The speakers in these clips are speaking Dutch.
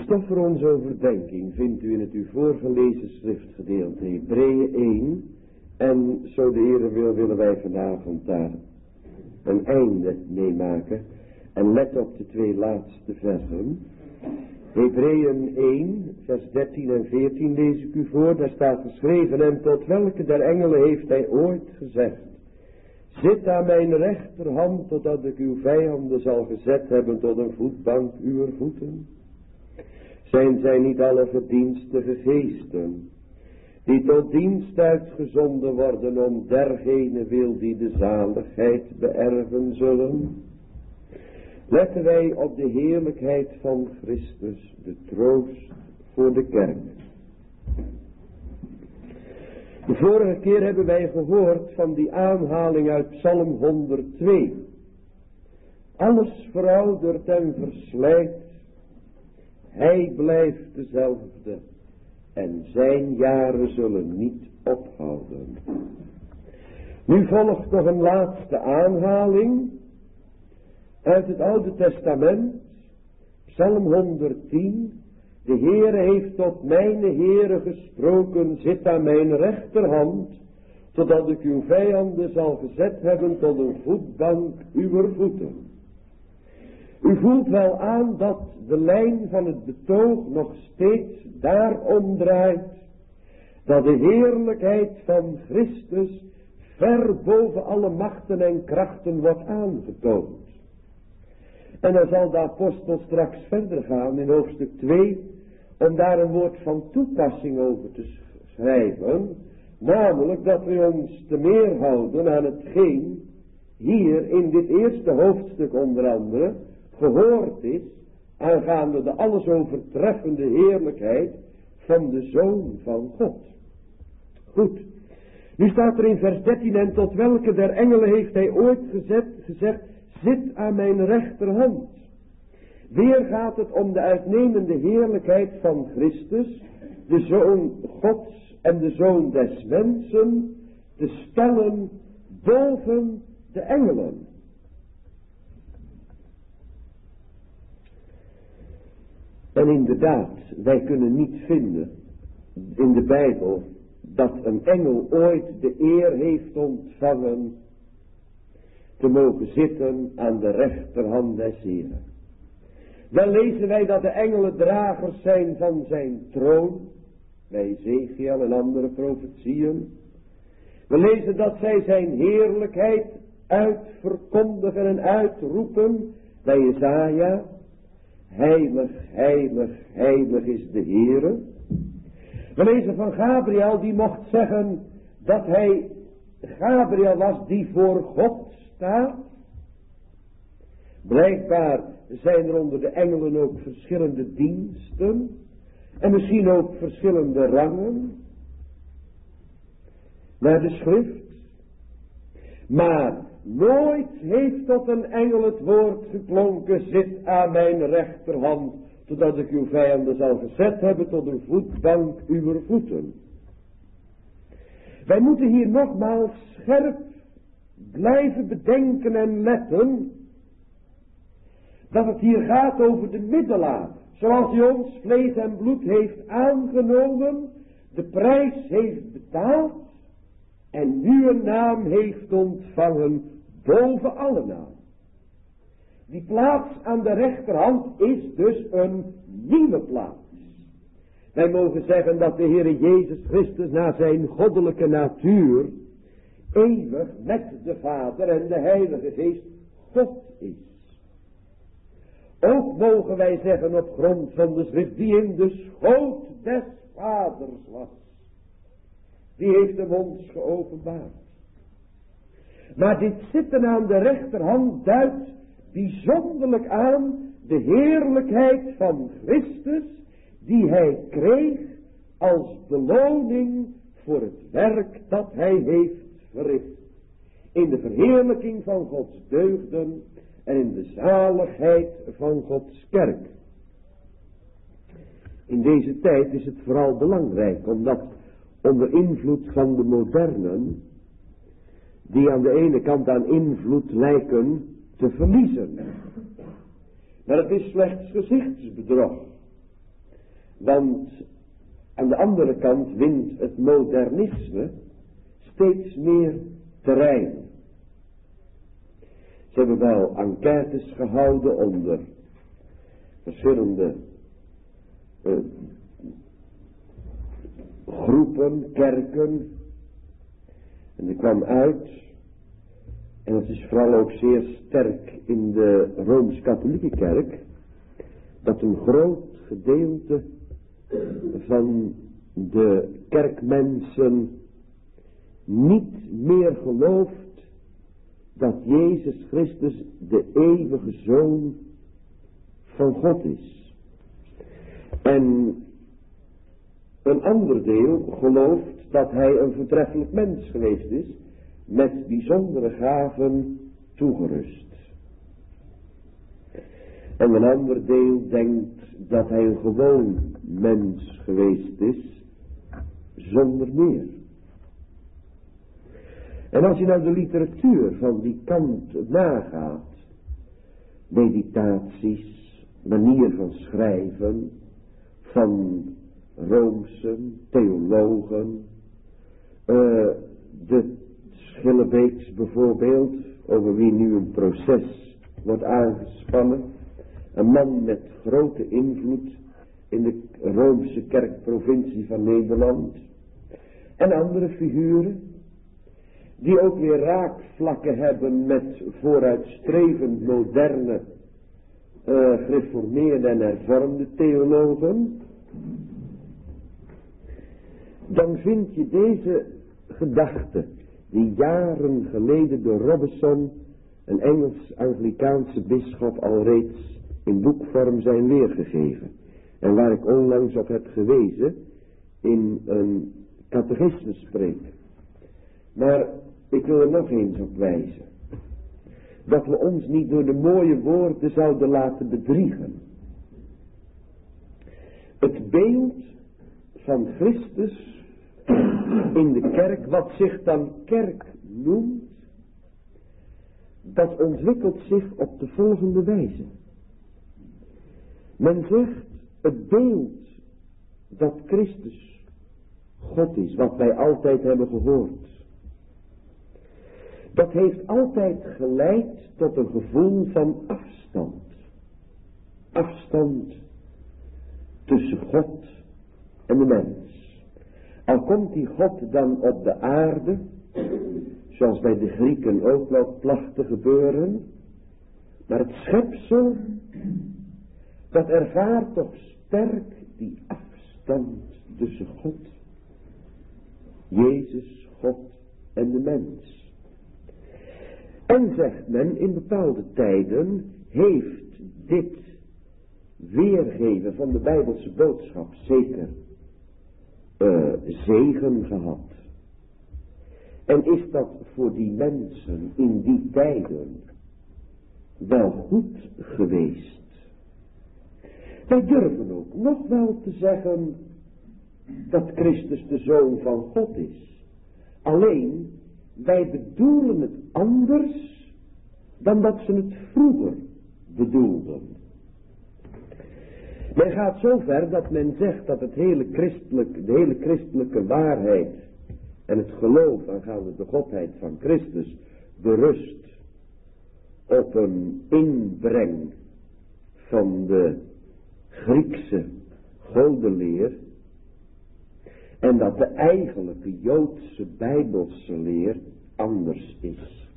stof voor onze overdenking vindt u in het u voorgelezen schriftgedeelte Hebreeën 1. En zo de Heere wil, willen wij vanavond daar een einde mee maken. En let op de 2 laatste versen. Hebreeën 1, vers 13 en 14 lees ik u voor. Daar staat geschreven: en tot welke der engelen heeft hij ooit gezegd: zit aan mijn rechterhand, totdat ik uw vijanden zal gezet hebben tot een voetbank uwer voeten. Zijn zij niet alle verdienstige geesten, die tot dienst uitgezonden worden om dergene wil die de zaligheid beërven zullen? Letten wij op de heerlijkheid van Christus, de troost voor de kerk. De vorige keer hebben wij gehoord van die aanhaling uit Psalm 102. Alles veroudert en verslijt, hij blijft dezelfde en zijn jaren zullen niet ophouden. Nu volgt nog een laatste aanhaling uit het Oude Testament, Psalm 110. De Heere heeft tot mijn Heere gesproken: zit aan mijn rechterhand, totdat ik uw vijanden zal gezet hebben tot een voetbank uwer voeten. U voelt wel aan dat de lijn van het betoog nog steeds daarom draait, dat de heerlijkheid van Christus ver boven alle machten en krachten wordt aangetoond. En dan zal de apostel straks verder gaan in hoofdstuk 2, om daar een woord van toepassing over te schrijven, namelijk dat we ons te meer houden aan hetgeen hier in dit eerste hoofdstuk onder andere gehoord is, aangaande de alles overtreffende heerlijkheid van de Zoon van God. Goed, nu staat er in vers 13: en tot welke der engelen heeft hij ooit gezegd: zit aan mijn rechterhand. Weer gaat het om de uitnemende heerlijkheid van Christus, de Zoon Gods en de Zoon des mensen, te stellen boven de engelen. En inderdaad, wij kunnen niet vinden in de Bijbel dat een engel ooit de eer heeft ontvangen te mogen zitten aan de rechterhand des Heren. Wel lezen wij dat de engelen dragers zijn van zijn troon, bij Ezekiel en andere profetieën. We lezen dat zij zijn heerlijkheid uitverkondigen en uitroepen, bij Jesaja: heilig, heilig, heilig is de Heere. We lezen van Gabriel, die mocht zeggen dat hij Gabriel was die voor God staat. Blijkbaar zijn er onder de engelen ook verschillende diensten en misschien ook verschillende rangen naar de schrift. Maar nooit heeft tot een engel het woord geklonken: zit aan mijn rechterhand, totdat ik uw vijanden zal gezet hebben tot een voetbank uwer voeten. Wij moeten hier nogmaals scherp blijven bedenken en letten dat het hier gaat over de middelaar, zoals hij ons vlees en bloed heeft aangenomen, de prijs heeft betaald en nu een naam heeft ontvangen boven alle naam. Die plaats aan de rechterhand is dus een nieuwe plaats. Wij mogen zeggen dat de Heere Jezus Christus naar zijn goddelijke natuur eeuwig met de Vader en de Heilige Geest God is. Ook mogen wij zeggen op grond van de schrift: die in de schoot des Vaders was, die heeft hem ons geopenbaard. Maar dit zitten aan de rechterhand duidt bijzonderlijk aan de heerlijkheid van Christus, die hij kreeg als beloning voor het werk dat hij heeft verricht, in de verheerlijking van Gods deugden en in de zaligheid van Gods kerk. In deze tijd is het vooral belangrijk, omdat onder invloed van de modernen, die aan de ene kant aan invloed lijken te verliezen, maar het is slechts gezichtsbedrog. Want aan de andere kant wint het modernisme steeds meer terrein. Ze hebben wel enquêtes gehouden onder verschillende groepen, kerken. En er kwam uit, en dat is vooral ook zeer sterk in de Rooms-Katholieke kerk, dat een groot gedeelte van de kerkmensen niet meer gelooft dat Jezus Christus de eeuwige Zoon van God is. En een ander deel gelooft dat hij een voortreffelijk mens geweest is, met bijzondere gaven toegerust. En een ander deel denkt dat hij een gewoon mens geweest is, zonder meer. En als je nou de literatuur van die kant nagaat, meditaties, manier van schrijven, van Roomse theologen, de Schillebeeks bijvoorbeeld, over wie nu een proces wordt aangespannen, een man met grote invloed in de Roomse kerkprovincie van Nederland, en andere figuren, die ook weer raakvlakken hebben met vooruitstrevend moderne, gereformeerde en hervormde theologen, dan vind je deze gedachte, die jaren geleden door Robinson, een Engels-Anglikaanse bisschop, al reeds in boekvorm zijn weergegeven. En waar ik onlangs op heb gewezen in een catechismespreek. Maar ik wil er nog eens op wijzen. Dat we ons niet door de mooie woorden zouden laten bedriegen. Het beeld van Christus in de kerk, wat zich dan kerk noemt, dat ontwikkelt zich op de volgende wijze. Men zegt, het beeld dat Christus God is, wat wij altijd hebben gehoord, dat heeft altijd geleid tot een gevoel van afstand. Afstand tussen God en de mens. Al komt die God dan op de aarde, zoals bij de Grieken ook wel placht te gebeuren, maar het schepsel, dat ervaart toch sterk die afstand tussen God, Jezus, God en de mens. En zegt men, in bepaalde tijden heeft dit weergeven van de Bijbelse boodschap zeker zegen gehad. En is dat voor die mensen in die tijden wel goed geweest? Wij durven ook nog wel te zeggen dat Christus de Zoon van God is. Alleen, wij bedoelen het anders dan dat ze het vroeger bedoelden. Men gaat zo ver dat men zegt dat de hele christelijke waarheid en het geloof aangaande de godheid van Christus berust op een inbreng van de Griekse godenleer, en dat de eigenlijke Joodse Bijbelse leer anders is.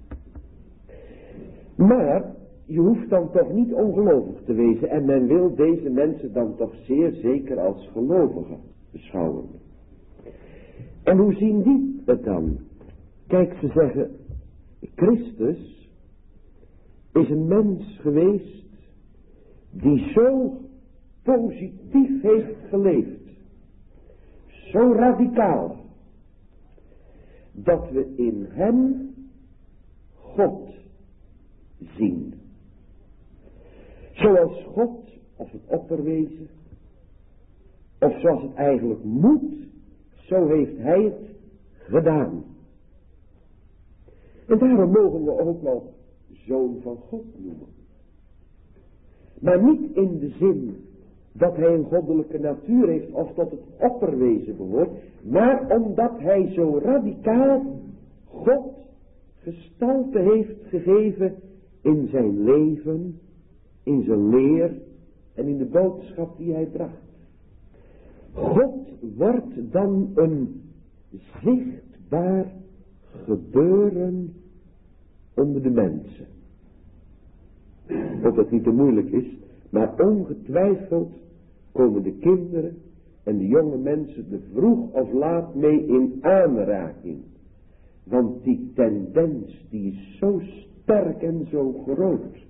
Maar je hoeft dan toch niet ongelovig te wezen, en men wil deze mensen dan toch zeer zeker als gelovigen beschouwen. En hoe zien die het dan? Kijk, ze zeggen, Christus is een mens geweest die zo positief heeft geleefd. Zo radicaal. Dat we in hem God zien. Zoals God, of het opperwezen, of zoals het eigenlijk moet, zo heeft hij het gedaan. En daarom mogen we ook wel Zoon van God noemen. Maar niet in de zin dat hij een goddelijke natuur heeft of tot het opperwezen behoort, maar omdat hij zo radicaal God gestalte heeft gegeven in zijn leven, in zijn leer en in de boodschap die hij bracht. God wordt dan een zichtbaar gebeuren onder de mensen. Of dat niet te moeilijk is, maar ongetwijfeld komen de kinderen en de jonge mensen er vroeg of laat mee in aanraking. Want die tendens die is zo sterk en zo groot,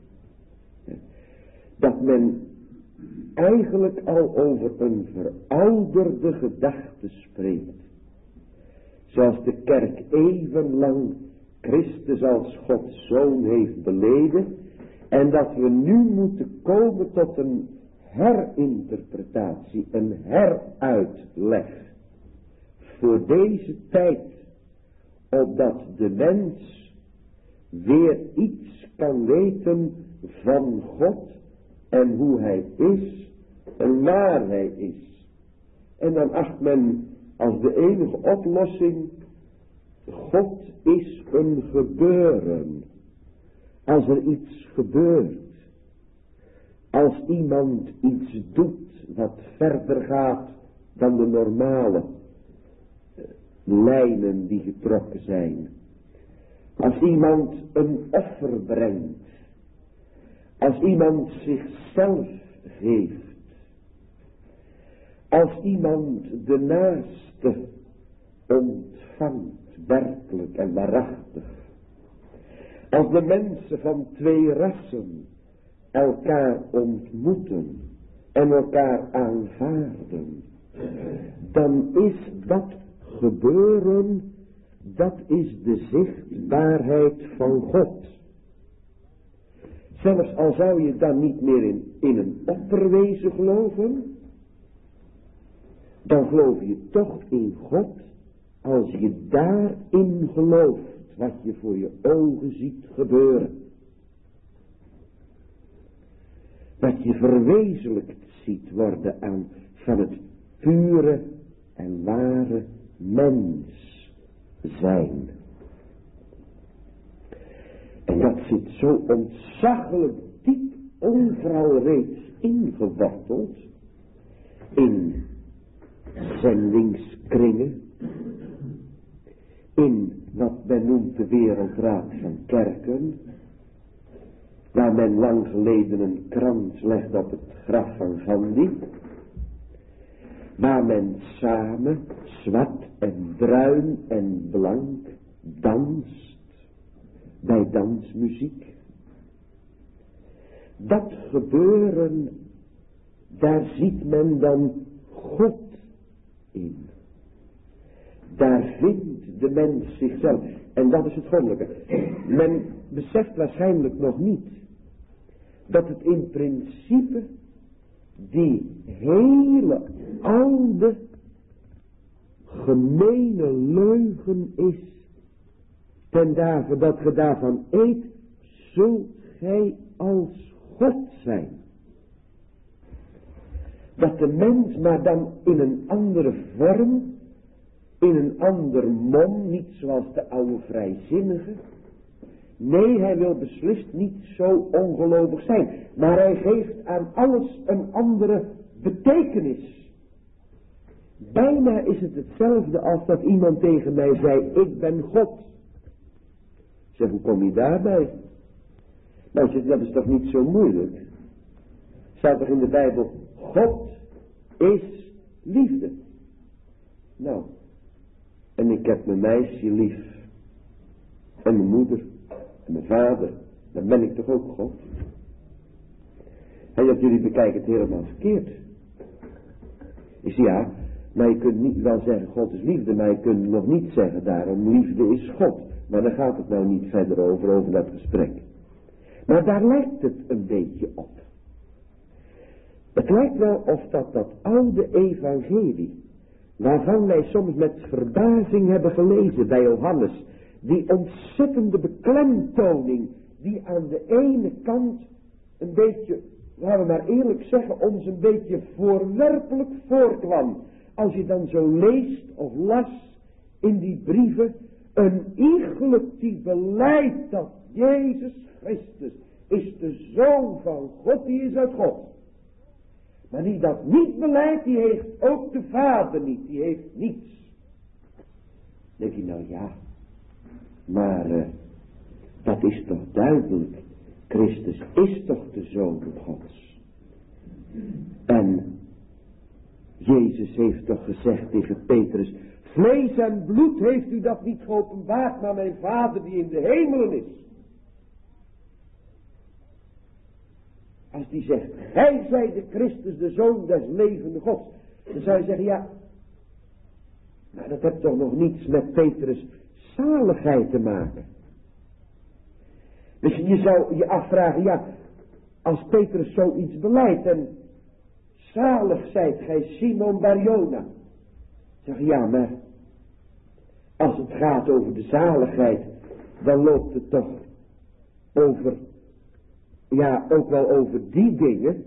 dat men eigenlijk al over een verouderde gedachte spreekt. Zoals de kerk eeuwenlang Christus als Gods Zoon heeft beleden, en dat we nu moeten komen tot een herinterpretatie, een heruitleg voor deze tijd, opdat de mens weer iets kan weten van God en hoe hij is en waar hij is. En dan acht men als de enige oplossing, God is een gebeuren. Als er iets gebeurt, als iemand iets doet wat verder gaat dan de normale lijnen die getrokken zijn. Als iemand een offer brengt, als iemand zichzelf geeft, als iemand de naaste ontvangt, werkelijk en waarachtig. Als de mensen van twee rassen elkaar ontmoeten en elkaar aanvaarden, dan is dat gebeuren, dat is de zichtbaarheid van God. Zelfs al zou je dan niet meer in een opperwezen geloven, dan geloof je toch in God als je daarin gelooft wat je voor je ogen ziet gebeuren. Wat je verwezenlijkt ziet worden aan van het pure en ware mens zijn. En dat zit zo ontzaglijk diep overal reeds ingeworteld in zendingskringen, in wat men noemt de wereldraad van kerken, waar men lang geleden een krans legt op het graf van Gandhi, waar men samen, zwart en bruin en blank, danst bij dansmuziek. Dat gebeuren, daar ziet men dan God in. Daar vindt de mens zichzelf. En dat is het goddelijke. Men beseft waarschijnlijk nog niet dat het in principe die hele oude gemene leugen is. Ten dagen dat ge daarvan eet, zult gij als God zijn. Dat de mens maar dan in een andere vorm, in een ander mom, niet zoals de oude vrijzinnige. Nee, hij wil beslist niet zo ongelovig zijn. Maar hij geeft aan alles een andere betekenis. Bijna is het hetzelfde als dat iemand tegen mij zei, ik ben God. Ik zeg, hoe kom je daarbij? Nou, zeg, dat is toch niet zo moeilijk? Staat toch in de Bijbel, God is liefde. Nou, en ik heb mijn meisje lief. En mijn moeder. En mijn vader. Dan ben ik toch ook God. En dat jullie bekijken het helemaal verkeerd. Is ja, maar je kunt niet wel zeggen God is liefde, maar je kunt nog niet zeggen daarom liefde is God. Maar daar gaat het nou niet verder over dat gesprek. Maar daar lijkt het een beetje op. Het lijkt wel of dat oude evangelie, waarvan wij soms met verbazing hebben gelezen bij Johannes, die ontzettende beklemtoning, die aan de ene kant een beetje laten we maar eerlijk zeggen, ons een beetje voorwerpelijk voorkwam. Als je dan zo leest of las in die brieven, een iegelijk die beleidt dat Jezus Christus is de Zoon van God, die is uit God. Maar die dat niet beleidt, die heeft ook de Vader niet, die heeft niets. Dan denk je nou ja, maar dat is toch duidelijk. Christus is toch de Zoon Gods. En Jezus heeft toch gezegd tegen Petrus, vlees en bloed heeft u dat niet geopenbaard, maar mijn Vader die in de hemelen is. Als die zegt, gij zijt de Christus, de Zoon des levende Gods. Dan zou je zeggen, ja, maar dat heeft toch nog niets met Petrus' zaligheid te maken. Dus je zou je afvragen, ja, als Petrus zoiets beleidt en zalig zijt gij Simon Barjona. Zeg ja, maar als het gaat over de zaligheid, dan loopt het toch over, ja, ook wel over die dingen,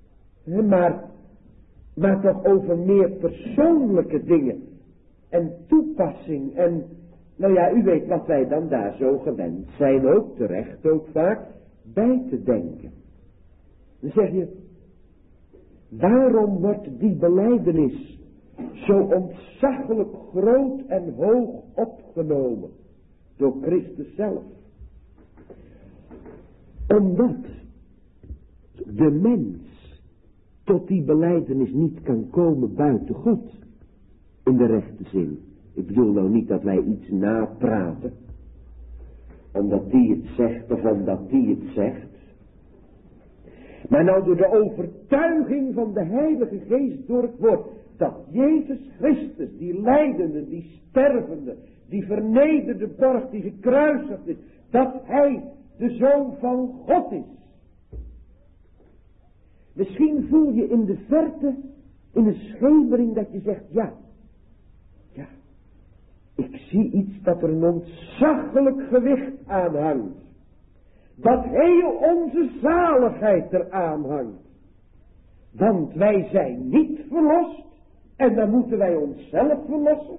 maar toch over meer persoonlijke dingen en toepassing en, nou ja, u weet wat wij dan daar zo gewend zijn, ook terecht, ook vaak, bij te denken. Dan zeg je, waarom wordt die belijdenis zo ontzaglijk groot en hoog opgenomen door Christus zelf? Omdat de mens tot die belijdenis niet kan komen buiten God, in de rechte zin. Ik bedoel nou niet dat wij iets napraten, omdat die het zegt of omdat die het zegt. Maar nou door de overtuiging van de Heilige Geest door het woord, dat Jezus Christus, die lijdende, die stervende, die vernederde borg, die gekruisigd is, dat Hij de Zoon van God is. Misschien voel je in de verte, in een schemering dat je zegt, ja, ik zie iets dat er een ontzaglijk gewicht aan hangt. Dat heel onze zaligheid eraan hangt. Want wij zijn niet verlost. En dan moeten wij onszelf verlossen.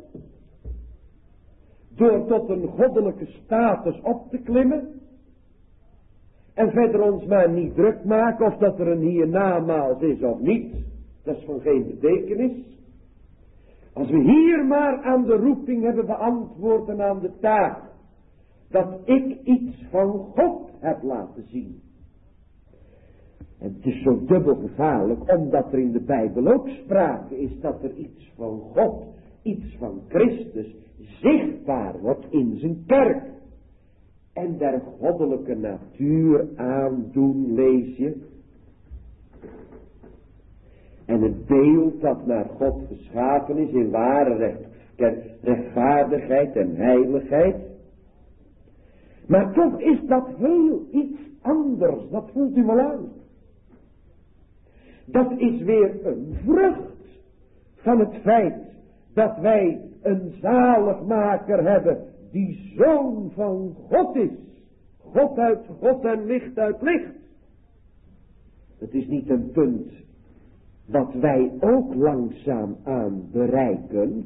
Door tot een goddelijke status op te klimmen. En verder ons maar niet druk maken of dat er een hiernamaals is of niet. Dat is van geen betekenis. Als we hier maar aan de roeping hebben beantwoord en aan de taak. Dat ik iets van God heb laten zien. En het is zo dubbel gevaarlijk, omdat er in de Bijbel ook sprake is dat er iets van God, iets van Christus, zichtbaar wordt in zijn kerk. En der goddelijke natuur aandoen, lees je. En het beeld dat naar God geschapen is in ware rechtvaardigheid en heiligheid. Maar toch is dat heel iets anders, dat voelt u wel aan. Dat is weer een vrucht van het feit dat wij een zaligmaker hebben die Zoon van God is. God uit God en licht uit licht. Het is niet een punt dat wij ook langzaam aan bereiken.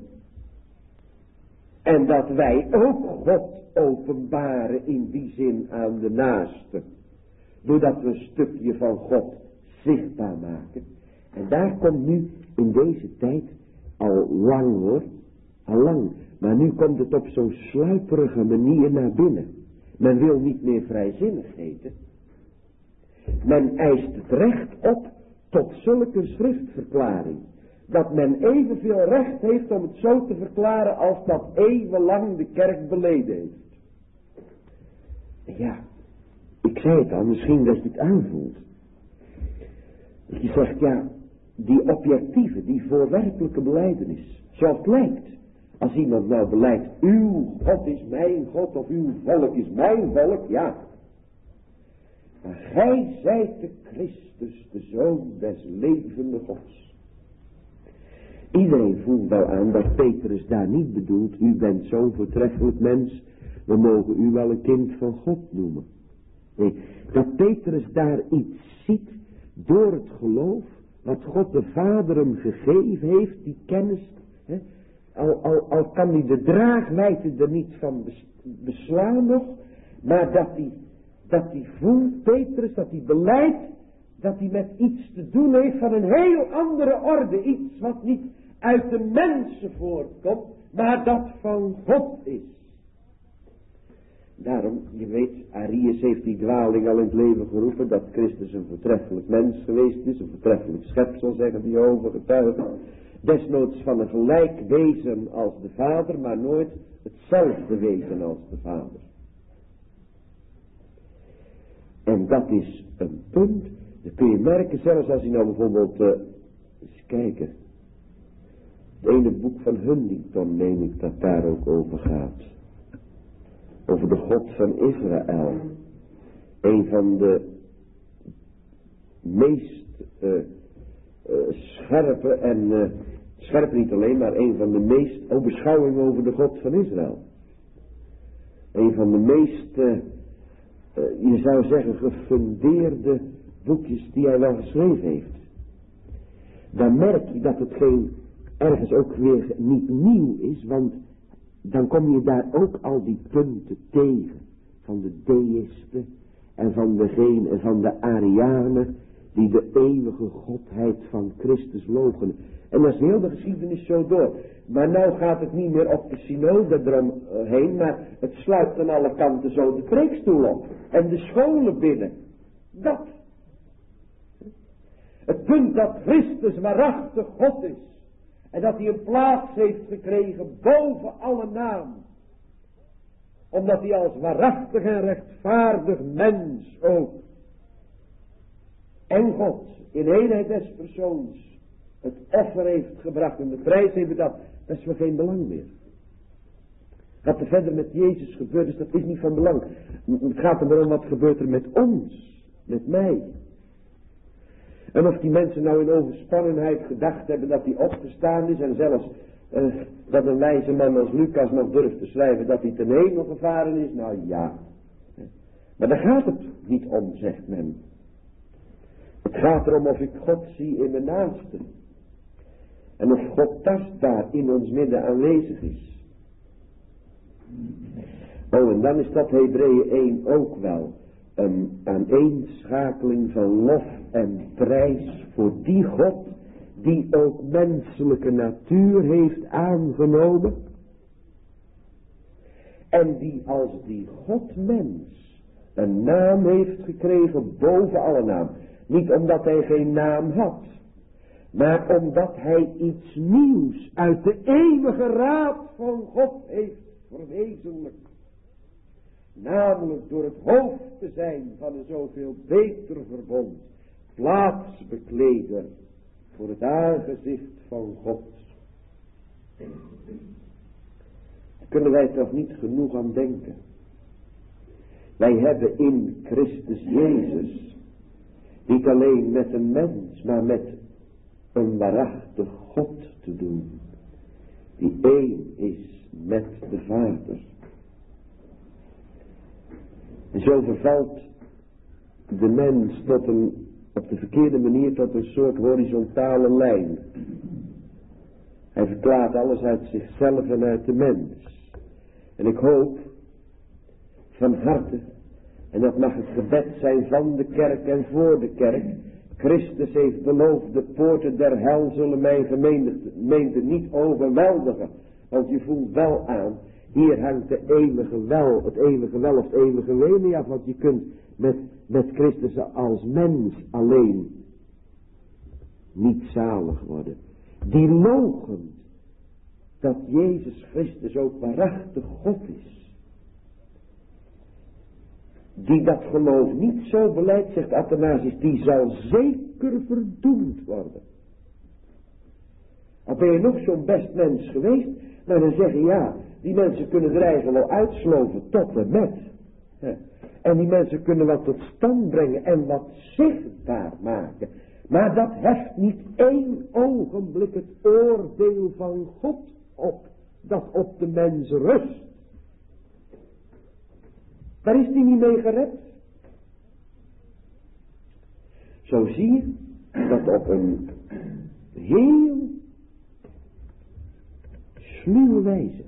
En dat wij ook God openbaren in die zin aan de naaste. Doordat we een stukje van God zichtbaar maken. En daar komt nu in deze tijd al lang hoor. Al lang. Maar nu komt het op zo'n sluiperige manier naar binnen. Men wil niet meer vrijzinnigheden. Men eist het recht op tot zulke schriftverklaring. Dat men evenveel recht heeft om het zo te verklaren als dat eeuwenlang de kerk beleden heeft. Ja, ik zei het al, misschien dat je het aanvoelt. Dat je zegt, ja, die objectieve, die voorwerpelijke belijdenis, zoals het lijkt. Als iemand nou beleidt, uw God is mijn God of uw volk is mijn volk, ja. Maar gij zijt de Christus, de Zoon des levende Gods. Iedereen voelt wel aan dat Petrus daar niet bedoelt, u bent zo'n voortreffelijk mens, we mogen u wel een kind van God noemen. Nee, dat Petrus daar iets ziet door het geloof, wat God de Vader hem gegeven heeft, die kennis, al kan hij de draagwijdte er niet van beslaan nog, maar dat hij voelt, Petrus, dat hij beleidt, dat hij met iets te doen heeft van een heel andere orde, iets wat niet uit de mensen voortkomt, maar dat van God is. Daarom, je weet, Arius heeft die dwaling al in het leven geroepen, dat Christus een voortreffelijk mens geweest is, een voortreffelijk schepsel, zeggen die overgetuigen. Desnoods van een gelijk wezen als de Vader, maar nooit hetzelfde wezen als de Vader. En dat is een punt, dat kun je merken zelfs als je nou bijvoorbeeld, eens kijken. Het ene boek van Huntington, meen ik, dat daar ook over gaat. Over de God van Israël. Een van de meest scherpe en, scherp niet alleen, maar een van de meest, beschouwingen over de God van Israël. Een van de meest, je zou zeggen, gefundeerde boekjes die hij wel geschreven heeft. Dan merk je dat het ergens ook weer niet nieuw is, want dan kom je daar ook al die punten tegen. Van de deïsten en van de Arianen die de eeuwige godheid van Christus loochenen. En dat is heel de geschiedenis zo door. Maar nou gaat het niet meer op de synode eromheen, maar het sluit aan alle kanten zo de preekstoel op. En de scholen binnen. Dat. Het punt dat Christus waarachtig God is. En dat hij een plaats heeft gekregen boven alle naam. Omdat hij als waarachtig en rechtvaardig mens ook. En God in eenheid des persoons het offer heeft gebracht en de prijs heeft betaald. Dat is voor geen belang meer. Wat er verder met Jezus gebeurd is, dat is niet van belang. Het gaat er maar om wat gebeurt er met ons, met mij. En of die mensen nou in overspannenheid gedacht hebben dat hij opgestaan is en zelfs dat een wijze man als Lucas nog durft te schrijven dat hij ten hemel gevaren is, nou ja. Maar daar gaat het niet om, zegt men. Het gaat erom of ik God zie in mijn naaste. En of God tastbaar in ons midden aanwezig is. En dan is dat Hebreeën 1 ook wel een aaneenschakeling van lof en prijs voor die God die ook menselijke natuur heeft aangenomen. En die als die God mens een naam heeft gekregen boven alle naam. Niet omdat hij geen naam had, maar omdat hij iets nieuws uit de eeuwige raad van God heeft verwezenlijkt. Namelijk door het hoofd te zijn van een zoveel beter verbond, plaatsbekleder voor het aangezicht van God. Daar kunnen wij toch niet genoeg aan denken. Wij hebben in Christus Jezus niet alleen met een mens, maar met een waarachtig God te doen, die één is met de Vader. En zo vervalt de mens op de verkeerde manier tot een soort horizontale lijn. Hij verklaart alles uit zichzelf en uit de mens. En ik hoop van harte, en dat mag het gebed zijn van de kerk en voor de kerk. Christus heeft beloofd, de poorten der hel zullen mijn gemeente niet overweldigen. Want je voelt wel aan, hier hangt het eeuwige wel of het eeuwige wee niet af. Want je kunt met Christus als mens alleen niet zalig worden. Die loochent dat Jezus Christus ook waarachtig God is. Die dat geloof niet zo beleidt, zegt Athanasius, die zal zeker verdoemd worden. Al ben je nog zo'n best mens geweest, maar dan zeg je ja, die mensen kunnen er eigenlijk wel uitsloven tot en met. En die mensen kunnen wat tot stand brengen en wat zichtbaar maken. Maar dat heft niet één ogenblik het oordeel van God op, dat op de mens rust. Daar is hij niet mee gered. Zo zie je dat op een heel sluwe wijze.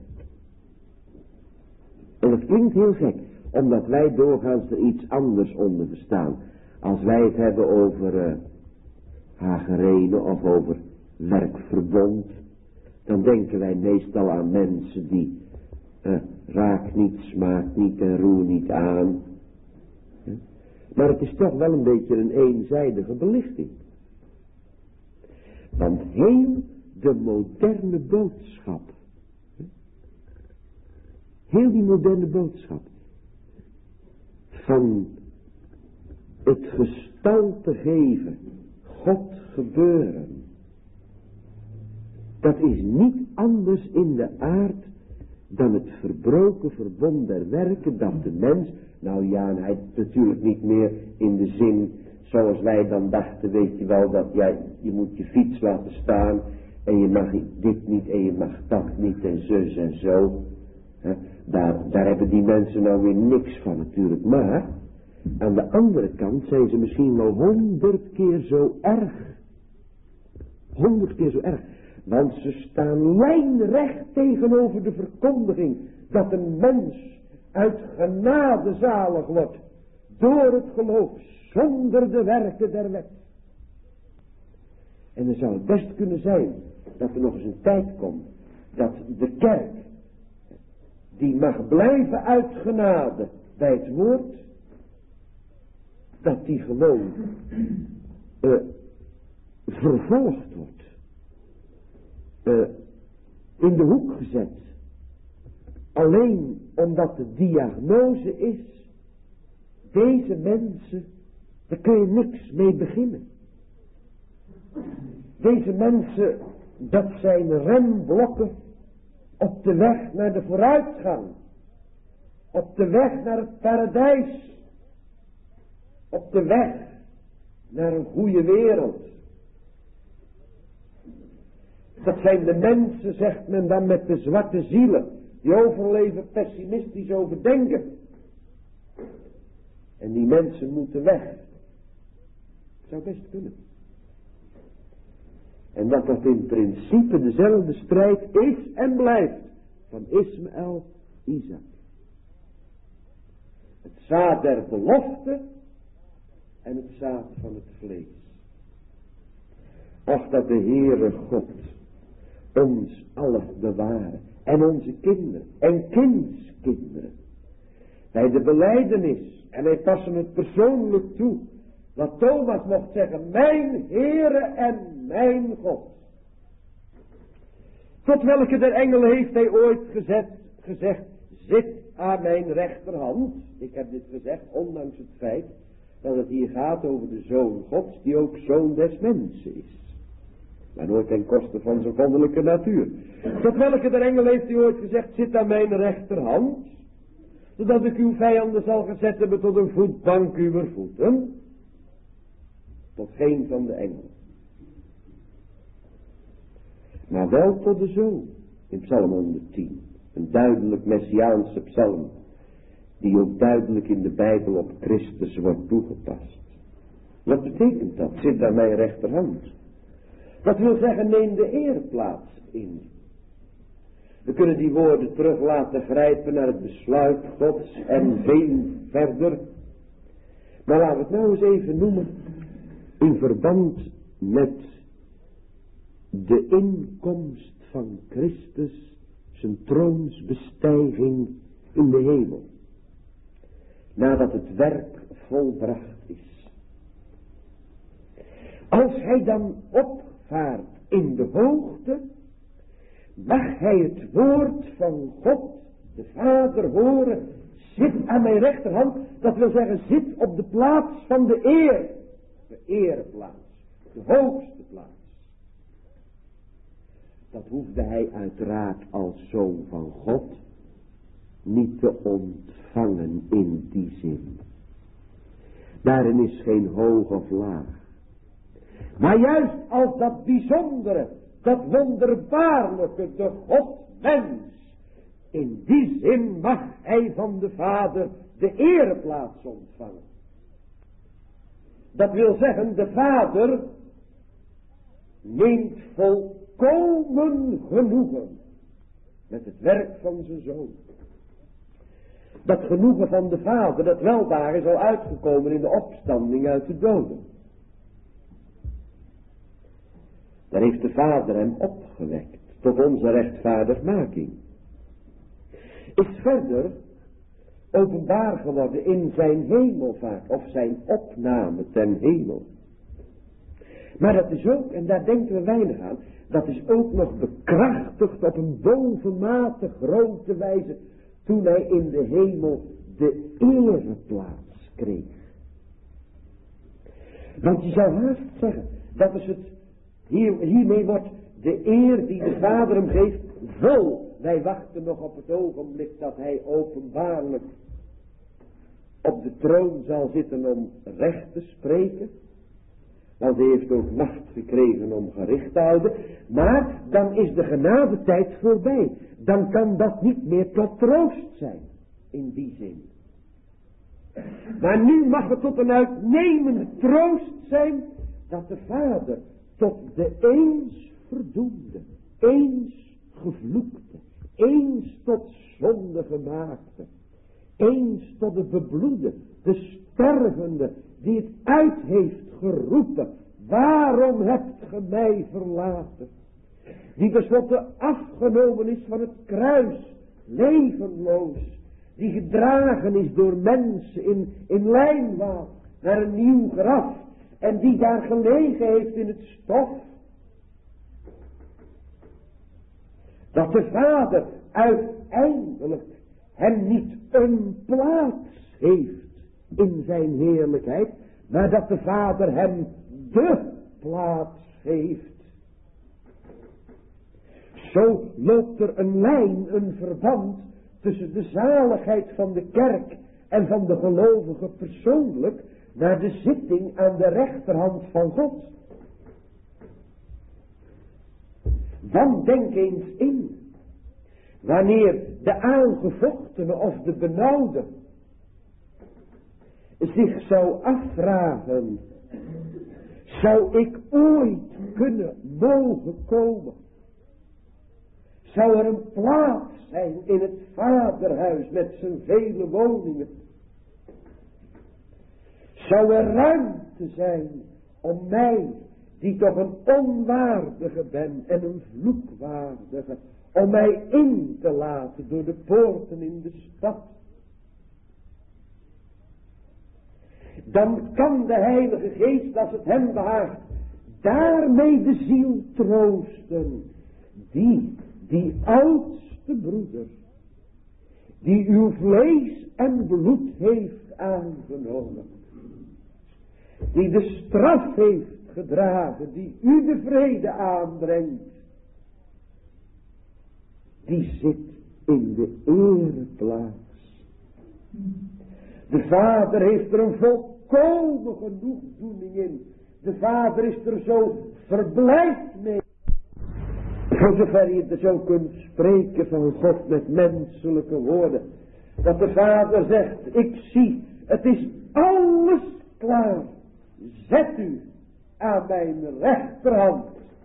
En het klinkt heel gek, omdat wij doorgaans er iets anders onder verstaan. Als wij het hebben over hagerenen of over werkverbond, dan denken wij meestal aan mensen die raak niet, smaak niet en roer niet aan. Maar het is toch wel een beetje een eenzijdige belichting. Want heel de moderne boodschap, heel die moderne boodschap van het gestalte geven, God gebeuren, dat is niet anders in de aard dan het verbroken verbond der werken dat de mens, nou ja, en hij natuurlijk niet meer in de zin zoals wij dan dachten, weet je wel, dat je moet je fiets laten staan en je mag dit niet en je mag dat niet en zus en zo. Daar hebben die mensen nou weer niks van natuurlijk, maar aan de andere kant zijn ze misschien wel 100 keer zo erg. 100 keer zo erg. Want ze staan lijnrecht tegenover de verkondiging dat een mens uit genade zalig wordt door het geloof zonder de werken der wet. En dan zou het best kunnen zijn dat er nog eens een tijd komt dat de kerk, die mag blijven uit genade bij het woord, dat die gewoon vervolgd wordt. In de hoek gezet. Alleen omdat de diagnose is, deze mensen, daar kun je niks mee beginnen. Deze mensen, dat zijn remblokken op de weg naar de vooruitgang. Op de weg naar het paradijs. Op de weg naar een goede wereld. Dat zijn de mensen, zegt men dan, met de zwarte zielen. Die overleven pessimistisch overdenken. En die mensen moeten weg. Dat zou best kunnen. En dat in principe dezelfde strijd is en blijft. Van Ismaël, Isaac. Het zaad der belofte en het zaad van het vlees. Of dat de Heere God ons alles bewaren. En onze kinderen. En kindskinderen. Bij de belijdenis. En wij passen het persoonlijk toe. Wat Thomas mocht zeggen. Mijn Heere en mijn God. Tot welke der engelen heeft hij ooit gezegd. Zit aan mijn rechterhand. Ik heb dit gezegd. Ondanks het feit dat het hier gaat over de Zoon Gods. Die ook Zoon des mensen is. Maar nooit ten koste van zijn goddelijke natuur. Tot welke der engel heeft hij ooit gezegd, zit aan mijn rechterhand, zodat ik uw vijanden zal gezet hebben tot een voetbank uw voeten? Tot geen van de engelen. Maar wel tot de Zoon, in Psalm 110. Een duidelijk messiaanse psalm, die ook duidelijk in de Bijbel op Christus wordt toegepast. Wat betekent dat? Zit aan mijn rechterhand. Dat wil zeggen, neem de ereplaats in. We kunnen die woorden terug laten grijpen naar het besluit Gods en veel verder. Maar laten we het nou eens even noemen in verband met de inkomst van Christus, zijn troonsbestijging in de hemel. Nadat het werk volbracht is. Als hij dan opvaart in de hoogte, mag hij het woord van God, de Vader, horen. Zit aan mijn rechterhand, dat wil zeggen, zit op de plaats van de eer. De ereplaats, de hoogste plaats. Dat hoefde hij uiteraard als zoon van God niet te ontvangen in die zin. Daarin is geen hoog of laag. Maar juist als dat bijzondere, dat wonderbaarlijke, de God-mens, in die zin mag hij van de Vader de ereplaats ontvangen. Dat wil zeggen, de Vader neemt volkomen genoegen met het werk van zijn Zoon. Dat genoegen van de Vader, dat wel daar is al uitgekomen in de opstanding uit de doden. Daar heeft de Vader hem opgewekt tot onze rechtvaardigmaking. Is verder openbaar geworden in zijn hemelvaart of zijn opname ten hemel. Maar dat is ook, en daar denken we weinig aan, dat is ook nog bekrachtigd op een bovenmate grote wijze toen hij in de hemel de ereplaats kreeg. Want je zou haast zeggen, dat is het, hiermee wordt de eer die de Vader hem geeft vol. Wij wachten nog op het ogenblik dat hij openbaarlijk op de troon zal zitten om recht te spreken. Want hij heeft ook macht gekregen om gericht te houden. Maar dan is de genadetijd voorbij. Dan kan dat niet meer tot troost zijn. In die zin. Maar nu mag het tot een uitnemende troost zijn. Dat de Vader tot de eens verdoemde. Eens gevloekte. Eens tot zonde gemaakte. Eens tot de bebloede. De stervende. Die het uit heeft geroepen. Waarom hebt ge mij verlaten? Die tenslotte afgenomen is van het kruis. Levenloos. Die gedragen is door mensen in lijnwaad. Naar een nieuw graf. En die daar gelegen heeft in het stof. Dat de Vader uiteindelijk hem niet een plaats heeft in zijn heerlijkheid, maar dat de Vader hem de plaats geeft. Zo loopt er een lijn, een verband tussen de zaligheid van de kerk en van de gelovige persoonlijk naar de zitting aan de rechterhand van God. Dan denk eens in, wanneer de aangevochtene of de benauwde zich zou afvragen, zou ik ooit kunnen mogen komen? Zou er een plaats zijn in het vaderhuis met zijn vele woningen? Zou er ruimte zijn om mij, die toch een onwaardige ben en een vloekwaardige, om mij in te laten door de poorten in de stad? Dan kan de Heilige Geest, als het hem behaagt, daarmee de ziel troosten. Die oudste broeder, die uw vlees en bloed heeft aangenomen. Die de straf heeft gedragen, die u de vrede aanbrengt. Die zit in de ereplaats. De Vader heeft er een volkomen genoegdoening in. De Vader is er zo verblijd mee. Voor zover je er zo kunt spreken van God met menselijke woorden. Dat de Vader zegt, ik zie, het is alles klaar. Zet u aan mijn rechterhand.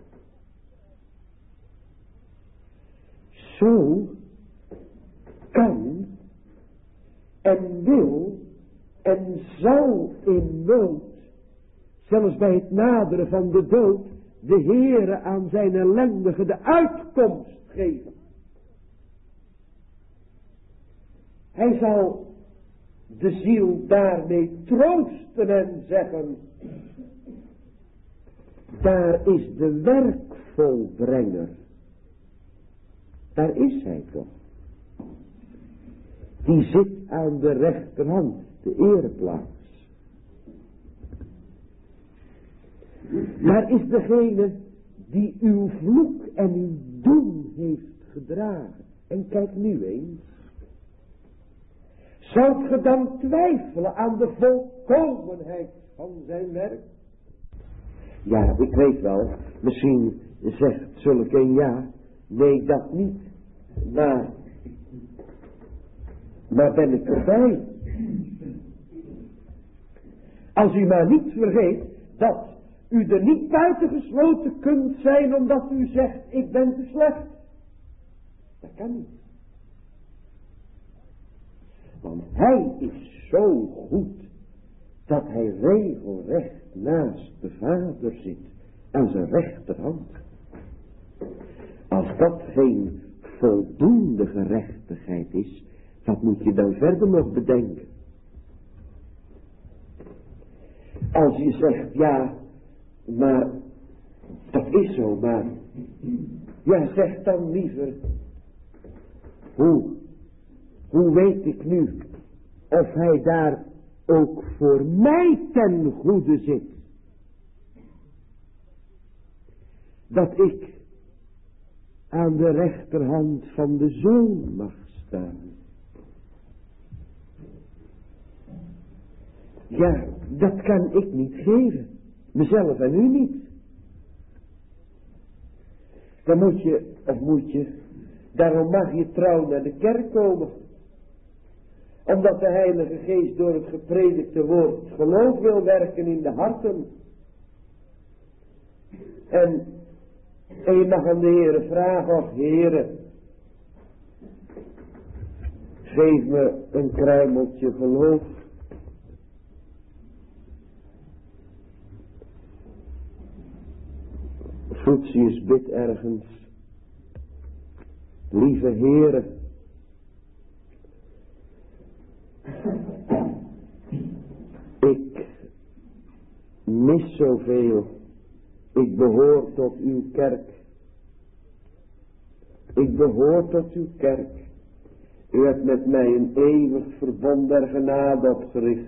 Zo kan en wil en zal in nood, zelfs bij het naderen van de dood, de Heere aan zijn ellendige de uitkomst geven. Hij zal de ziel daarmee troosten en zeggen, daar is de werkvolbrenger. Daar is hij toch. Die zit aan de rechterhand, de ereplaats. Maar is degene die uw vloek en uw doem heeft gedragen. En kijk nu eens. Zoudt ge dan twijfelen aan de volkomenheid van zijn werk? Ja, ik weet wel, misschien zegt zulk een ja, nee dat niet. Maar ben ik erbij? Als u maar niet vergeet dat u er niet buitengesloten kunt zijn omdat u zegt, ik ben te slecht. Dat kan niet. Want hij is zo goed dat hij regelrecht naast de Vader zit aan zijn rechterhand. Als dat geen voldoende gerechtigheid is, wat moet je dan verder nog bedenken? Als je zegt, ja, maar dat is zo, maar ja, zeg dan liever, hoe weet ik nu of hij daar ook voor mij ten goede zit? Dat ik aan de rechterhand van de Zoon mag staan. Ja, dat kan ik niet geven. Mezelf en u niet. Dan moet je, daarom mag je trouw naar de kerk komen. Omdat de Heilige Geest door het gepredikte woord geloof wil werken in de harten. En je mag aan de Heere vragen, of Heere, geef me een kruimeltje geloof. Voetius bidt ergens, lieve Heere, ik mis zoveel, ik behoor tot uw kerk. Ik behoor tot uw kerk. U hebt met mij een eeuwig verbond der genade opgericht.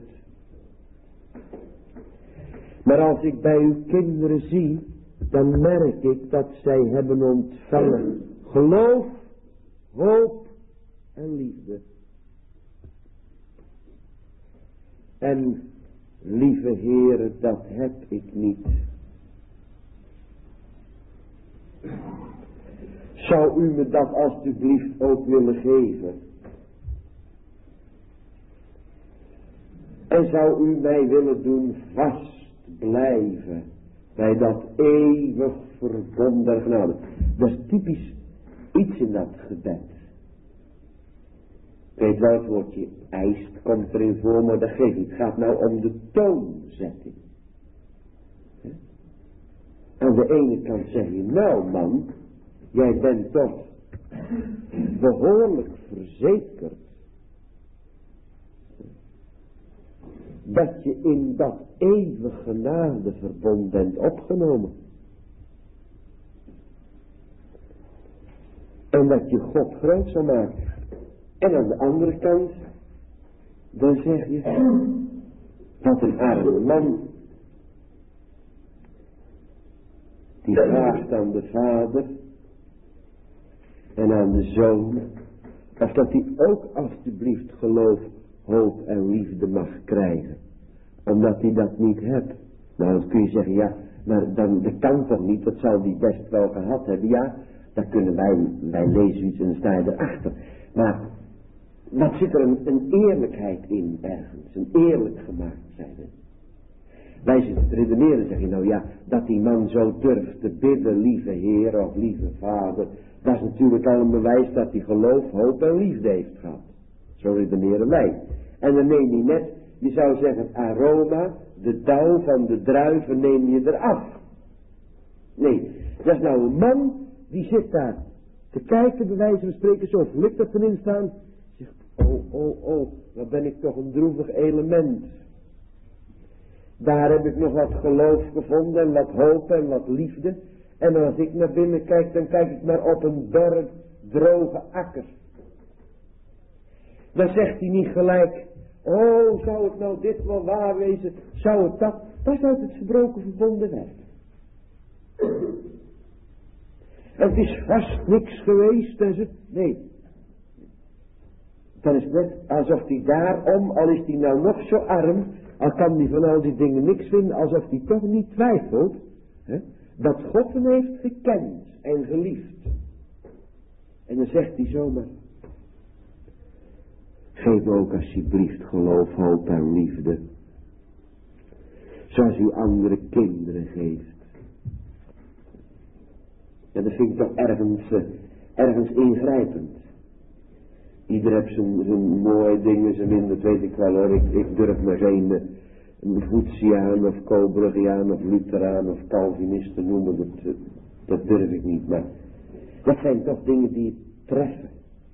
Maar als ik bij uw kinderen zie, dan merk ik dat zij hebben ontvangen geloof, hoop en liefde. En lieve Heere, dat heb ik niet. Zou u me dat alstublieft ook willen geven? En zou u mij willen doen vast blijven bij dat eeuwig verbond der genade? Dat is typisch iets in dat gebed. Weet wel, het woordje eist komt erin voor, maar dat geeft niet. Het gaat nou om de toonzetting. Aan de ene kant zeg je, nou man, jij bent toch behoorlijk verzekerd dat je in dat eeuwige genadeverbond bent opgenomen. En dat je God groot zal maken. En aan de andere kant, dan zeg je, wat een arme man. Die vraagt aan de Vader en aan de Zoon, of dat hij ook alstublieft geloof, hoop en liefde mag krijgen. Omdat hij dat niet hebt. Nou, dan kun je zeggen, ja, maar dat kan toch niet, dat zou hij best wel gehad hebben. Ja, dat kunnen wij lezen iets en dan sta je erachter. Maar wat zit er een eerlijkheid in ergens, een eerlijk gemaakt zijn. Hè? Wij zitten te redeneren en zeggen, nou ja, dat die man zo durft te bidden, lieve Heer of lieve Vader, dat is natuurlijk al een bewijs dat hij geloof, hoop en liefde heeft gehad. Zo redeneren wij. En dan neem je net, je zou zeggen, het aroma, de dauw van de druiven neem je eraf. Nee, dat is nou een man, die zit daar te kijken, bij wijze van spreken, zo flikt dat erin staan. Zegt, oh, wat ben ik toch een droevig element. Daar heb ik nog wat geloof gevonden en wat hoop en wat liefde. En als ik naar binnen kijk, dan kijk ik maar op een dorre, droge akker. Dan zegt hij niet gelijk, oh, zou het nou dit wel waar wezen, zou het dat, dat is uit het verbroken verbonden werk. Het is vast niks geweest en ze, nee. Dan is het net alsof hij daarom, al is hij nou nog zo arm, al kan hij van al die dingen niks vinden, alsof hij toch niet twijfelt, hè, dat God hem heeft gekend en geliefd. En dan zegt hij zomaar, geef me ook alsjeblieft geloof, hoop en liefde. zoals u andere kinderen geeft. Ja, dat vind ik toch ergens ingrijpend. Ieder heeft zijn mooie dingen, zijn minder, dat weet ik wel hoor. Ik durf maar geen Voetiaan of Cobruggiaan of Lutheraan of Calvinist te noemen, dat durf ik niet. Maar dat zijn toch dingen die treffen.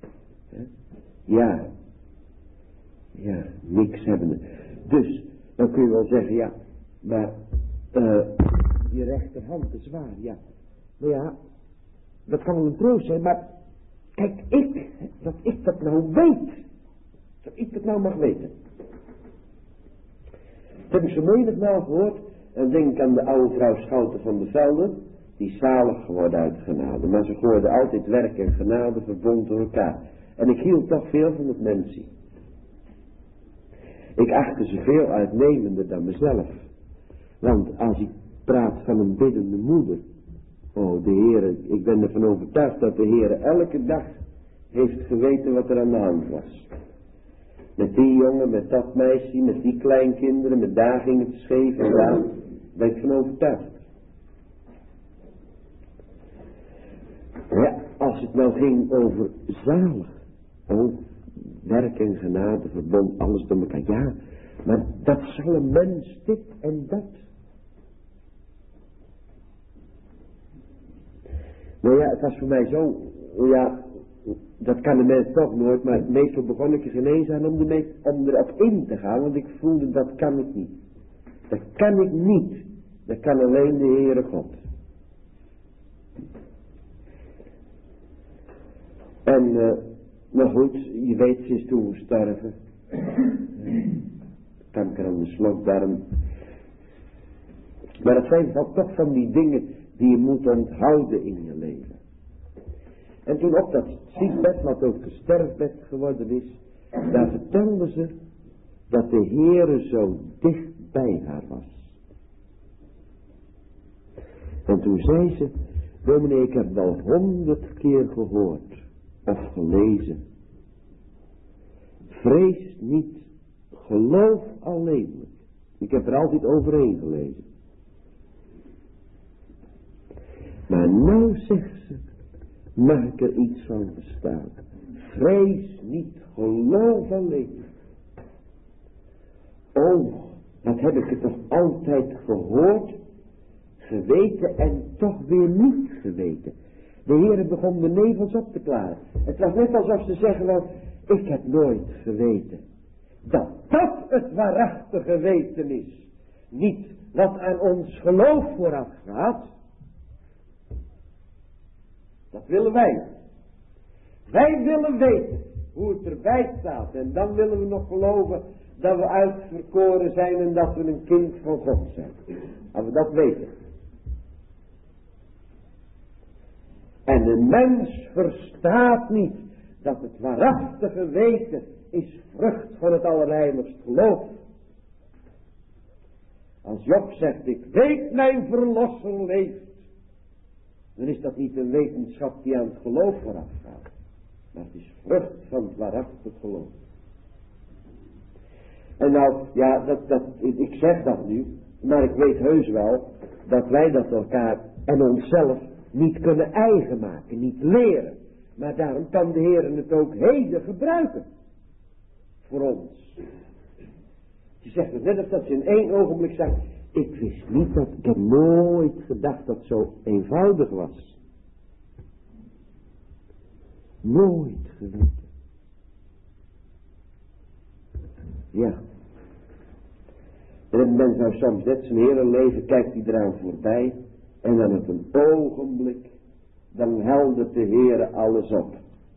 Ja, niks hebben. Dus, dan kun je wel zeggen, ja, maar die rechterhand is waar, ja. Nou ja, dat kan wel een troost zijn, maar kijk, dat ik dat nou weet. Dat ik dat nou mag weten. Dat heb ik zo menigmaal gehoord. En denk aan de oude vrouw Schouten van de Velde. Die zalig geworden uit genade. Maar ze gooiden altijd werk en genade verbonden door elkaar. En ik hield toch veel van het mensie. Ik achtte ze veel uitnemender dan mezelf. Want als ik praat van een biddende moeder. Oh, de Heere, ik ben ervan overtuigd dat de Heere elke dag heeft geweten wat er aan de hand was. Met die jongen, met dat meisje, met die kleinkinderen, met daar ging het scheef en daar ben ik van overtuigd. Ja, als het nou ging over zalig. Oh, werk en genade, verbond, alles door elkaar. Ja, maar dat zal een mens dit en dat. Nou ja, het was voor mij zo, ja, dat kan de mens toch nooit, maar meestal begon ik er ineens aan om erop in te gaan, want ik voelde dat kan ik niet. Dat kan ik niet. Dat kan alleen de Heere God. En, maar goed, je weet, ze is toen gestorven. Kanker aan de slokdarm. Maar het zijn toch van die dingen die je moet onthouden in je leven. En toen op dat ziekbed, wat ook een sterfbed geworden is, daar vertelde ze dat de Heere zo dicht bij haar was. En toen zei ze, dominee, ik heb wel 100 keer gehoord of gelezen. Vrees niet, geloof alleenlijk. Ik heb er altijd overheen gelezen. Maar nou zegt ze, mag ik er iets van verstaan. Vrees niet, geloof alleen. Oh, dat heb ik het toch altijd gehoord, geweten en toch weer niet geweten. De Heere begon de nevels op te klaren. Het was net alsof ze zeggen wel, ik heb nooit geweten. Dat het waarachtige weten is. Niet wat aan ons geloof vooraf gaat. Dat willen wij. Wij willen weten hoe het erbij staat. En dan willen we nog geloven dat we uitverkoren zijn en dat we een kind van God zijn. Als we dat weten. En de mens verstaat niet dat het waarachtige weten is vrucht van het allerheiligst geloof. Als Job zegt, ik weet mijn verlosser leeft. Dan is dat niet een wetenschap die aan het geloof vooraf gaat. Maar het is vrucht van het waarachtig geloof. En nou, ja, ik zeg dat nu. Maar ik weet heus wel dat wij dat elkaar en onszelf niet kunnen eigen maken. Niet leren. Maar daarom kan de Heer het ook heden gebruiken. Voor ons. Je zegt het net als dat je in 1 ogenblik zegt. Ik wist niet dat, ik heb nooit gedacht dat het zo eenvoudig was. Nooit geweten. Ja. En een mens nou soms net zijn hele leven kijkt hij eraan voorbij. En dan op een ogenblik, dan heldert de Heere alles op.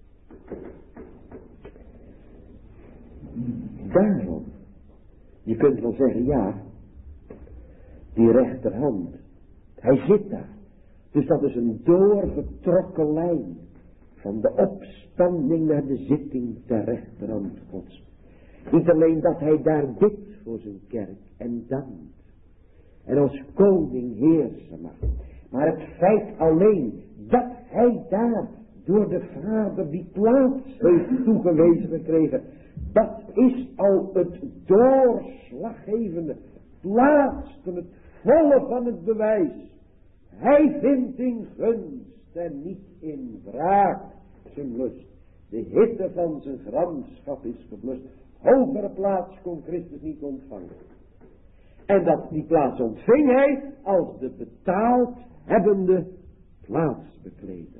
Daarom. Je kunt wel zeggen, ja. Die rechterhand. Hij zit daar. Dus dat is een doorgetrokken lijn. Van de opstanding naar de zitting ter rechterhand Gods. Niet alleen dat hij daar bidt voor zijn kerk en dankt. En als koning heersen mag. Maar het feit alleen dat hij daar door de Vader die plaats heeft toegewezen gekregen. Dat is al het doorslaggevende. laatste, het volle van het bewijs. Hij vindt in gunst en niet in wraak zijn lust. De hitte van zijn gramschap is geblust. Hogere plaats kon Christus niet ontvangen. En dat die plaats ontving hij als de betaald hebbende plaatsbekleder.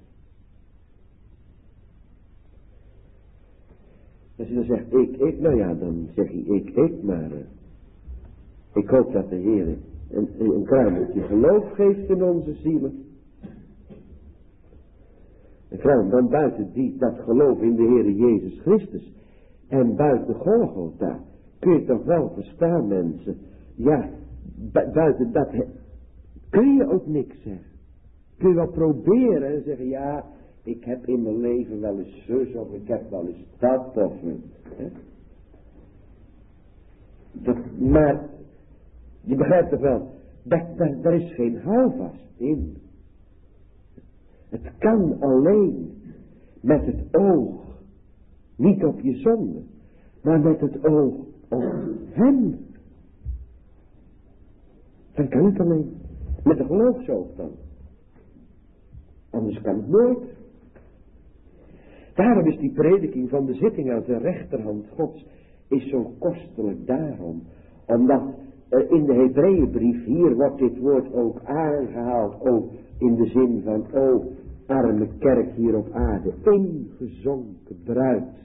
Als je dan zegt, ik, nou ja, dan zeg je ik, maar ik hoop dat de Heer een kruimeltje geloof geeft in onze zielen. En vrouw, dan buiten dat geloof in de Heer Jezus Christus en buiten Golgotha kun je toch wel verstaan, mensen. Ja, buiten dat kun je ook niks zeggen. Kun je wel proberen en zeggen, ja, ik heb in mijn leven wel eens zus of ik heb wel eens dat of maar je begrijpt toch wel, daar is geen houvast in. Het kan alleen met het oog, niet op je zonde, maar met het oog op hem. Dan kan het alleen. Met de geloofsoog dan. Anders kan het nooit. Daarom is die prediking van de zitting aan de rechterhand Gods is zo kostelijk daarom. Omdat in de Hebreeënbrief hier wordt dit woord ook aangehaald. Ook in de zin van, arme kerk hier op aarde. Ingezonken bruid.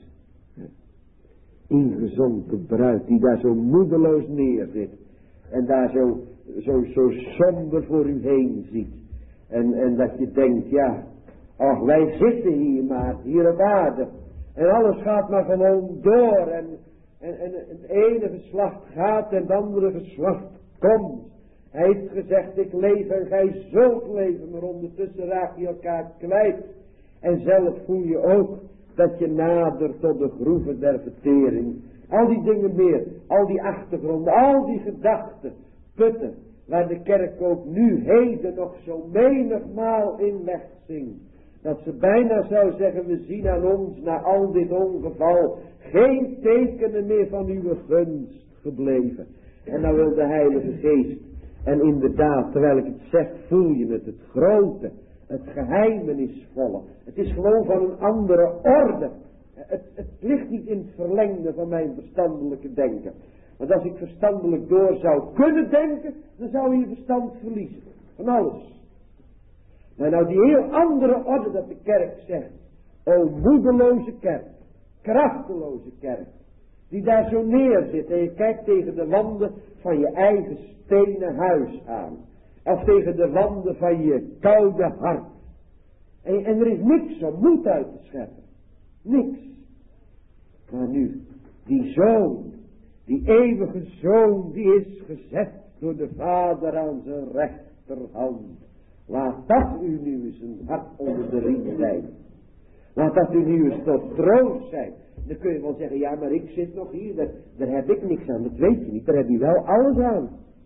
Ingezonken bruid die daar zo moedeloos neerzit. En daar zo somber voor u heen ziet. En dat je denkt, ja, ach, wij zitten hier maar, hier op aarde. En alles gaat maar gewoon door. En het ene geslacht gaat en het andere geslacht komt. Hij heeft gezegd, ik leef en gij zult leven. Maar ondertussen raak je elkaar kwijt. En zelf voel je ook dat je nadert tot de groeven der vertering. Al die dingen meer, al die achtergronden, al die gedachten, putten. Waar de kerk ook nu heden nog zo menigmaal in wegzingt. Dat ze bijna zou zeggen, we zien aan ons na al dit ongeval geen tekenen meer van uw gunst gebleven. En dan wil de Heilige Geest, en inderdaad, terwijl ik het zeg, voel je het grote, het geheimenisvolle. Het is gewoon van een andere orde. Het ligt niet in het verlengde van mijn verstandelijke denken. Want als ik verstandelijk door zou kunnen denken, dan zou je verstand verliezen. Van alles. Maar nou die heel andere orde dat de kerk zegt. O moedeloze kerk. Krachteloze kerk. Die daar zo neerzit. En je kijkt tegen de wanden van je eigen stenen huis aan. Of tegen de wanden van je koude hart. En er is niks om moed uit te scheppen. Niks. Maar nu, die zoon. Die eeuwige zoon, die is gezet door de Vader aan zijn rechterhand. Laat dat u nu eens een hart onder de riem zijn. Laat dat u nu eens tot troost zijn. Dan kun je wel zeggen, ja maar ik zit nog hier, daar heb ik niks aan. Dat weet je niet, daar heb je wel alles aan.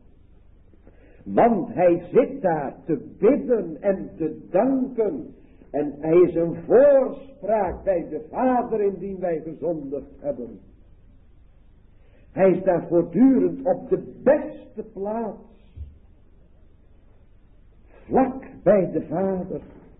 Want hij zit daar te bidden en te danken. En hij is een voorspraak bij de Vader indien wij gezondigd hebben. Hij is daar voortdurend op de beste plaats. Vlak bij de Vader.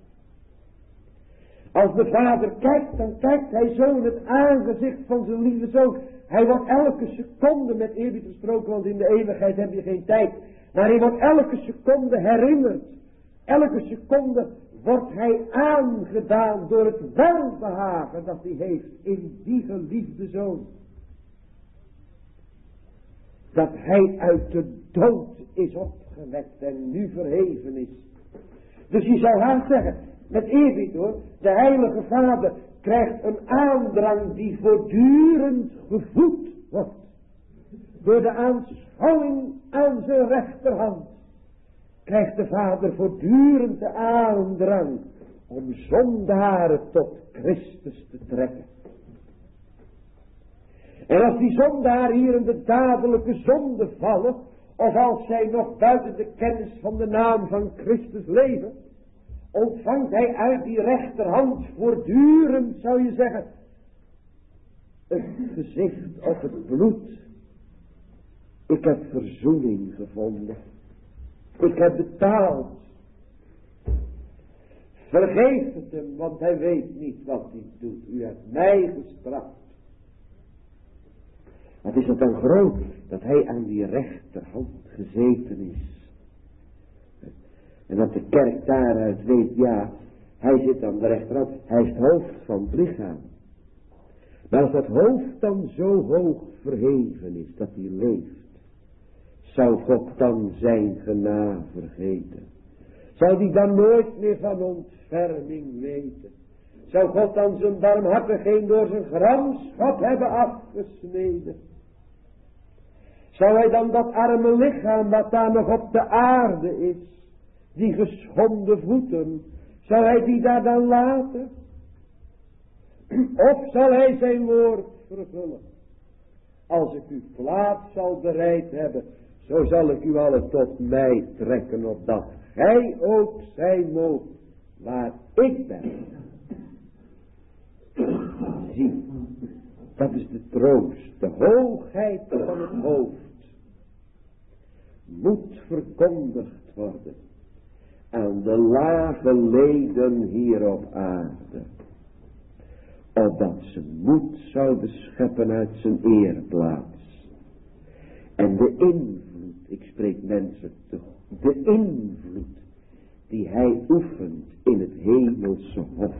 Als de Vader kijkt, dan kijkt hij zo in het aangezicht van zijn lieve zoon. Hij wordt elke seconde, met eerbied gesproken, want in de eeuwigheid heb je geen tijd. Maar hij wordt elke seconde herinnerd. Elke seconde wordt hij aangedaan door het welbehagen dat hij heeft in die geliefde zoon. Dat hij uit de dood is opgewekt en nu verheven is. Dus je zou haast zeggen, met eerbied hoor, de heilige Vader krijgt een aandrang die voortdurend gevoed wordt. Door de aanschouwing aan zijn rechterhand krijgt de Vader voortdurend de aandrang om zondaren tot Christus te trekken. En als die zondaren hier in de dadelijke zonde vallen, of als zij nog buiten de kennis van de naam van Christus leven, ontvangt hij uit die rechterhand voortdurend, zou je zeggen, het gezicht of het bloed Ik heb verzoening gevonden. Ik heb betaald. Vergeef het hem, want hij weet niet wat hij doet. U hebt mij gestraft. Wat is het dan groot dat hij aan die rechterhand gezeten is. En dat de kerk daaruit weet, ja, hij zit aan de rechterhand. Hij is het hoofd van het lichaam. Maar als dat hoofd dan zo hoog verheven is dat hij leeft, zou God dan zijn genade vergeten? Zou die dan nooit meer van ontferming weten? Zou God dan zijn barmhartigheid door zijn gramschap hebben afgesneden? Zou hij dan dat arme lichaam wat daar nog op de aarde is, die geschonden voeten, zou hij die daar dan laten? Of zal hij zijn woord vervullen? Als ik u plaats zal bereid hebben, zo zal ik u allen tot mij trekken, opdat gij ook zijn moogt waar ik ben. Zie, dat is de troost, de hoogheid van het hoofd. Moet verkondigd worden aan de lage leden hier op aarde, opdat ze moed zouden scheppen uit zijn eerplaats. En de invloed, ik spreek mensen toe, de invloed die hij oefent in het hemelse hof,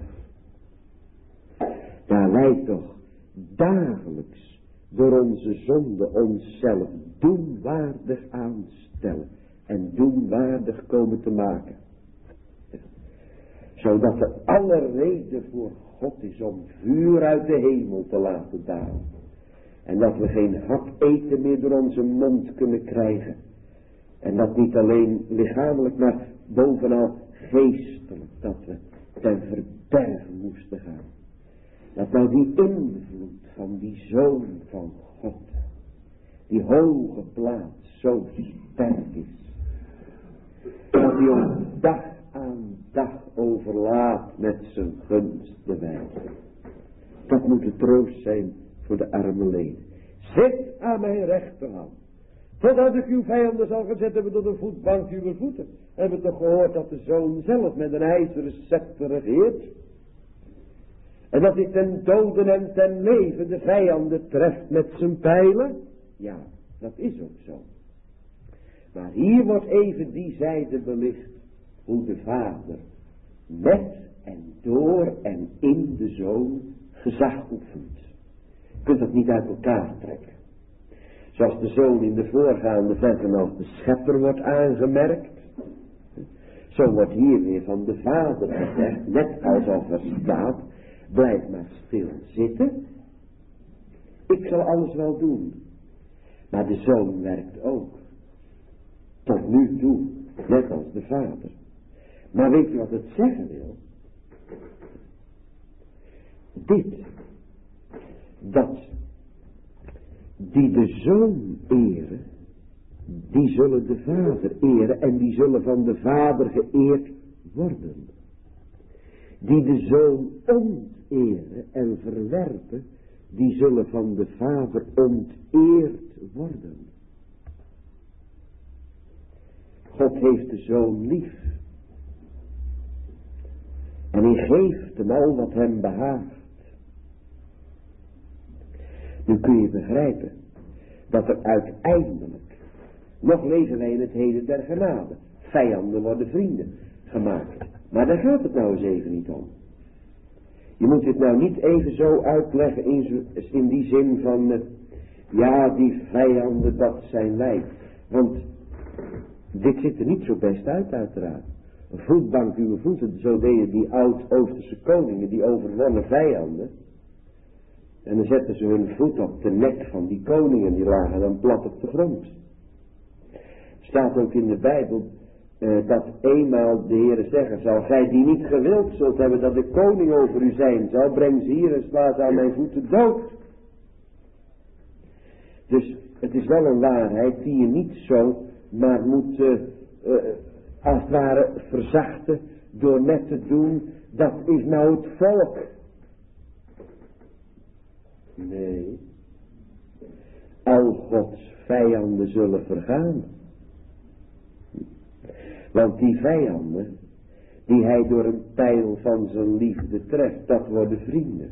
daar wij toch dagelijks door onze zonde onszelf doenwaardig aanstellen en doenwaardig komen te maken. Zodat er alle reden voor God is om vuur uit de hemel te laten dalen. En dat we geen hap eten meer door onze mond kunnen krijgen. En dat niet alleen lichamelijk, maar bovenal geestelijk. Dat we ten verderven moesten gaan. Dat nou die invloed van die Zoon van God, die hoge plaats zo sterk is. Dat hij ons dag aan dag overlaat met zijn gunst de wijze. Dat moet de troost zijn voor de arme leden. Zit aan mijn rechterhand, totdat ik uw vijanden zal gezet hebben tot een voetbank uw voeten. Hebben we toch gehoord dat de Zoon zelf met een ijzeren scepter regeert? En dat hij ten doden en ten leven de vijanden treft met zijn pijlen? Ja, dat is ook zo. Maar hier wordt even die zijde belicht, hoe de Vader met en door en in de Zoon gezag oefent. Je kunt dat niet uit elkaar trekken. Zoals de Zoon in de voorgaande versen als de schepper wordt aangemerkt, zo wordt hier weer van de Vader gezegd, net alsof er staat, blijf maar stil zitten. Ik zal alles wel doen. Maar de Zoon werkt ook. Tot nu toe. Net als de Vader. Maar weet je wat het zeggen wil? Dit. Dat. Die de Zoon eren. Die zullen de Vader eren. En die zullen van de Vader geëerd worden. Die de Zoon onteren en verwerpen, die zullen van de Vader onteerd worden. God heeft de Zoon lief. En hij geeft hem al wat hem behaagt. Nu kun je begrijpen dat er uiteindelijk, nog lezen wij in het heden der genade, vijanden worden vrienden gemaakt. Maar daar gaat het nou eens even niet om. Je moet dit nou niet even zo uitleggen in die zin van, ja, die vijanden, dat zijn wij. Want dit ziet er niet zo best uit, uiteraard. Een voetbank uw voeten, zo deden die oud-Oosterse koningen, die overwonnen vijanden. En dan zetten ze hun voet op de nek van die koningen, die lagen dan plat op de grond. Staat ook in de Bijbel, dat eenmaal de Heere zeggen zal, gij die niet gewild zult hebben dat de koning over u zijn zal, breng ze hier en sla ze aan mijn voeten dood. Dus het is wel een waarheid die je niet zo, maar moet als het ware verzachten door net te doen, dat is nou het volk. Nee, al Gods vijanden zullen vergaan. Want die vijanden, die hij door een pijl van zijn liefde treft, dat worden vrienden.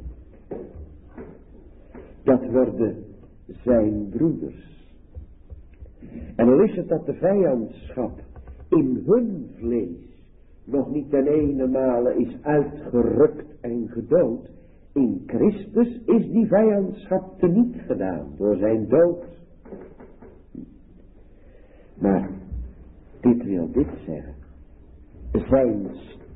Dat worden zijn broeders. En al is het dat de vijandschap in hun vlees nog niet ten ene male is uitgerukt en gedood, in Christus is die vijandschap teniet gedaan door zijn dood. Maar dit wil dit zeggen. Zijn